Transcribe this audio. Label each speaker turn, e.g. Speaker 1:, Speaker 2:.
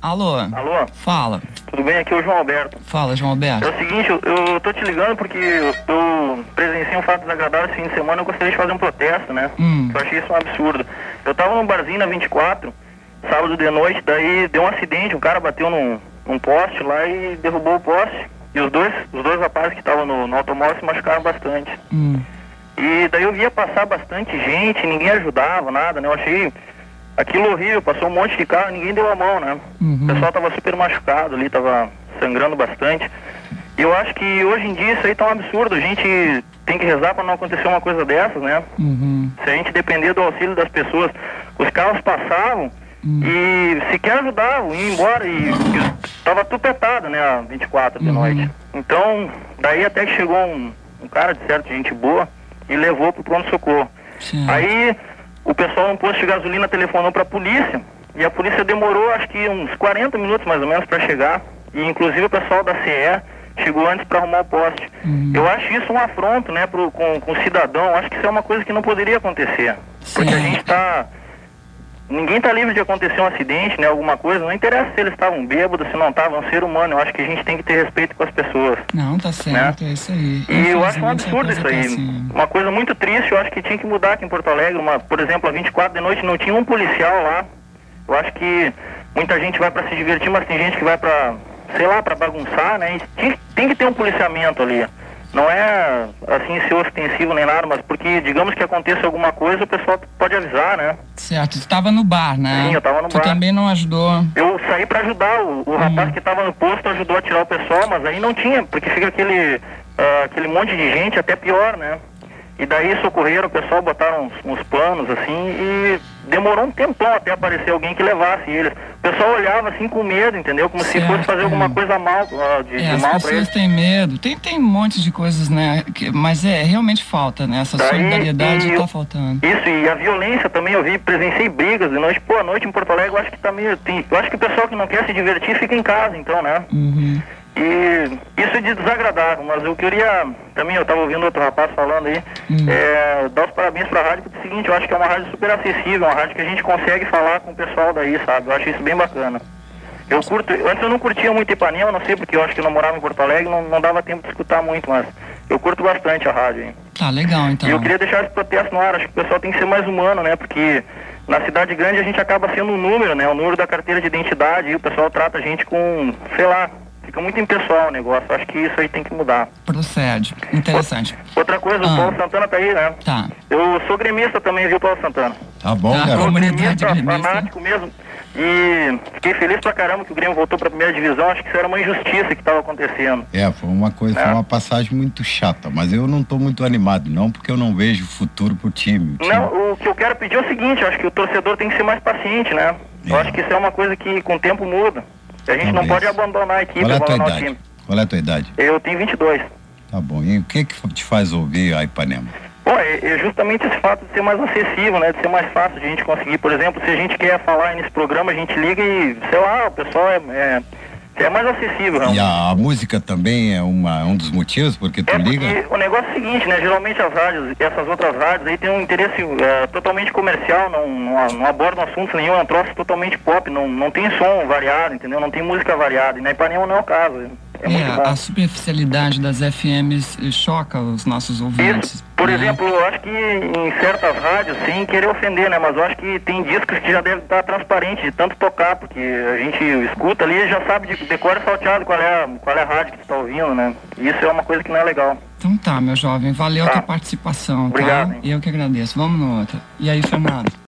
Speaker 1: Alô?
Speaker 2: Alô?
Speaker 1: Fala.
Speaker 2: Tudo bem? Aqui é o João Alberto.
Speaker 1: Fala, João Alberto.
Speaker 2: É o seguinte, eu tô te ligando porque eu presenciei um fato desagradável esse fim de semana. Eu gostaria de fazer um protesto, né? Eu achei isso um absurdo. Eu tava num barzinho na 24, sábado de noite, daí deu um acidente, um cara bateu num poste lá e derrubou o poste. E os dois rapazes que estavam no automóvel se machucaram bastante. E daí eu via passar bastante gente, ninguém ajudava, nada, né? Eu achei aquilo horrível, passou um monte de carro, ninguém deu a mão, né? O pessoal tava super machucado ali, tava sangrando bastante. E eu acho que hoje em dia isso aí tá um absurdo, a gente tem que rezar para não acontecer uma coisa dessas, né? Se a gente depender do auxílio das pessoas, os carros passavam e sequer ajudavam, iam embora e tava tupetado, né, a 24 de noite. Então, daí até que chegou um cara de certo, gente boa, e levou pro pronto-socorro. Aí o pessoal no posto de gasolina telefonou pra polícia, e a polícia demorou acho que uns 40 minutos mais ou menos para chegar, e inclusive o pessoal da CE chegou antes para arrumar o poste. Eu acho isso um afronto, né, com o cidadão. Acho que isso é uma coisa que não poderia acontecer. Porque a gente ninguém tá livre de acontecer um acidente, né, alguma coisa. Não interessa se eles estavam bêbados, se não estavam, é um ser humano. Eu acho que a gente tem que ter respeito com as pessoas.
Speaker 1: Não, tá certo, né? É isso aí.
Speaker 2: E eu acho um absurdo isso aí. Assim. Uma coisa muito triste, eu acho que tinha que mudar aqui em Porto Alegre. Por exemplo, a 24 de noite não tinha um policial lá. Eu acho que muita gente vai para se divertir, mas tem gente que vai para, sei lá, para bagunçar, né? E tem que ter um policiamento ali. Não é assim ser ostensivo nem nada, mas porque digamos que aconteça alguma coisa, o pessoal pode avisar, né?
Speaker 1: Certo, tu tava no bar, né?
Speaker 2: Sim, eu tava no bar.
Speaker 1: Tu também não ajudou?
Speaker 2: Eu saí pra ajudar, o rapaz que tava no posto ajudou a tirar o pessoal, mas aí não tinha, porque fica aquele monte de gente, até pior, né? E daí socorreram o pessoal, botaram uns panos assim e demorou um tempão até aparecer alguém que levasse eles. O pessoal olhava assim com medo, entendeu? Como se fosse fazer alguma coisa mal, de mal pra eles.
Speaker 1: As pessoas têm medo, tem um monte de coisas, né? Mas realmente falta, né? Essa solidariedade tá faltando.
Speaker 2: Isso, e a violência também, presenciei brigas de noite. Pô, a noite em Porto Alegre eu acho que tá meio... Eu acho que o pessoal que não quer se divertir fica em casa, então, né? E isso é desagradável, mas eu queria, também eu estava ouvindo outro rapaz falando aí, dar os parabéns para a rádio, porque é o seguinte, eu acho que é uma rádio super acessível, uma rádio que a gente consegue falar com o pessoal daí, sabe? Eu acho isso bem bacana. Antes eu não curtia muito Ipanema, não sei porque eu acho que eu não morava em Porto Alegre, não dava tempo de escutar muito, mas eu curto bastante a rádio, hein?
Speaker 1: Tá, legal, então.
Speaker 2: E eu queria deixar esse protesto no ar, acho que o pessoal tem que ser mais humano, né? Porque na cidade grande a gente acaba sendo um número, né? O número da carteira de identidade, e o pessoal trata a gente com, sei lá, fica muito impessoal o negócio. Acho que isso aí tem que mudar.
Speaker 1: Procede. Interessante.
Speaker 2: Outra coisa, o Paulo Santana tá aí, né?
Speaker 1: Tá.
Speaker 2: Eu sou gremista também, viu, Paulo Santana?
Speaker 3: Tá bom, cara.
Speaker 2: Sou gremista, fanático mesmo. E fiquei feliz pra caramba que o Grêmio voltou pra primeira divisão. Acho que isso era uma injustiça que tava acontecendo.
Speaker 3: Foi uma coisa, foi uma passagem muito chata. Mas eu não tô muito animado, não, porque eu não vejo futuro pro time.
Speaker 2: Não, o que eu quero pedir é o seguinte, eu acho que o torcedor tem que ser mais paciente, né? Eu acho que isso é uma coisa que com o tempo muda. A gente não pode abandonar a equipe, abandonar o time.
Speaker 3: Qual é a tua idade?
Speaker 2: Eu tenho 22.
Speaker 3: Tá bom. E o que te faz ouvir a Ipanema?
Speaker 2: Bom, é justamente esse fato de ser mais acessível, né? De ser mais fácil de a gente conseguir. Por exemplo, se a gente quer falar nesse programa, a gente liga e, sei lá, o pessoal é mais acessível, realmente.
Speaker 3: E a música também é um dos motivos porque tu liga?
Speaker 2: O negócio é o seguinte, né? Geralmente as rádios, essas outras rádios aí tem um interesse totalmente comercial, não abordam assuntos nenhum, é um troço totalmente pop, não tem som variado, entendeu? Não tem música variada. E na Ipanema não é o caso. É muito bom.
Speaker 1: A superficialidade das FMs choca os nossos ouvintes.
Speaker 2: Isso. Por exemplo, eu acho que em certas rádios, sem querer ofender, né? Mas eu acho que tem discos que já devem estar transparentes de tanto tocar, porque a gente escuta ali e já sabe de cor e salteado qual é a rádio que você está ouvindo, né? Isso é uma coisa que não é legal.
Speaker 1: Então tá, meu jovem, valeu a tua participação,
Speaker 2: Obrigado,
Speaker 1: tá? E eu que agradeço. Vamos no outro. E aí, Fernando?